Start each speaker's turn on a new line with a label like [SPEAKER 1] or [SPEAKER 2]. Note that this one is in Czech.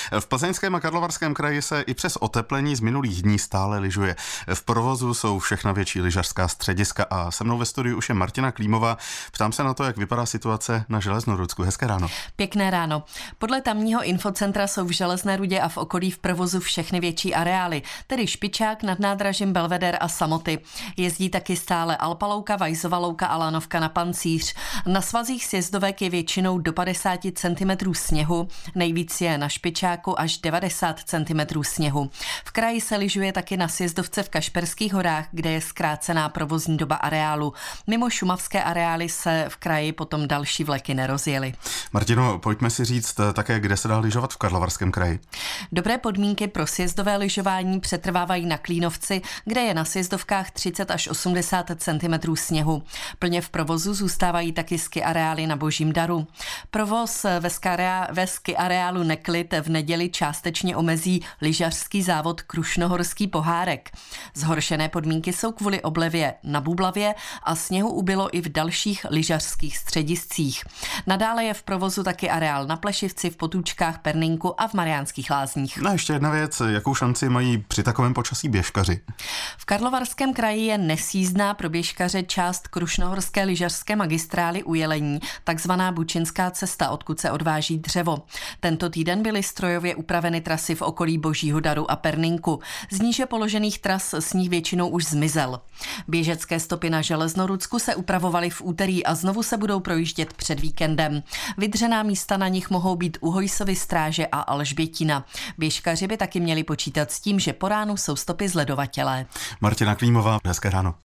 [SPEAKER 1] V Plzeňském a Karlovarském kraji se i přes oteplení z minulých dní stále lyžuje. V provozu jsou všechna větší lyžařská střediska a se mnou ve studiu už je Martina Klímová. Ptám se na to, jak vypadá situace na Železnorudsku. Hezké ráno.
[SPEAKER 2] Pěkné ráno. Podle tamního infocentra jsou v Železné Rudě a v okolí v provozu všechny větší areály, tedy Špičák, Nad nádražím Belveder a Samoty. Jezdí taky stále Alpalouka, Vajzova louka a Lanovka na Pancíř. Na svazích sjezdovek je většinou do 50 cm sněhu, nejvíc je na Špičáku až 90 cm sněhu. V kraji se lyžuje taky na sjezdovce v Kašperských horách, kde je zkrácená provozní doba areálu. Mimo šumavské areály se v kraji potom další vleky nerozjely.
[SPEAKER 1] Martino, pojďme si říct také, kde se dá lyžovat v Karlovarském kraji.
[SPEAKER 2] Dobré podmínky pro sjezdové lyžování přetrvávají na Klínovci, kde je na sjezdovkách 30 až 80 cm sněhu. Plně v provozu zůstávají taky ski areály na Božím daru. Provoz ve ski areálu Neklid v neděli částečně omezí lyžařský závod Krušnohorský pohárek. Zhoršené podmínky jsou kvůli oblevě na Bublavě a sněhu ubylo i v dalších lyžařských střediscích. Nadále je v provozu taky areál na Plešivci, v Potůčkách, Perninku a v Mariánských Lázních.
[SPEAKER 1] No a ještě jedna věc, jakou šanci mají při takovém počasí běžkaři?
[SPEAKER 2] V Karlovarském kraji je nesjízdná pro běžkaře část Krušnohorské lyžařské magistrály u Jelení, takzvaná Bučinská cesta, odkud se odváží dřevo. Tento týden byly strojově upraveny trasy v okolí Božího daru a Perninku. Z níže položených tras sníh většinou už zmizel. Běžecké stopy na Železnorudsku se upravovaly v úterý a znovu se budou projíždět před víkendem. Vydřená místa na nich mohou být u Hojsovy Stráže a Alžbětina. Běžkaři by taky měli počítat s tím, že po ránu jsou stopy zledovatělé.
[SPEAKER 1] Martina Klímová, hezké ráno.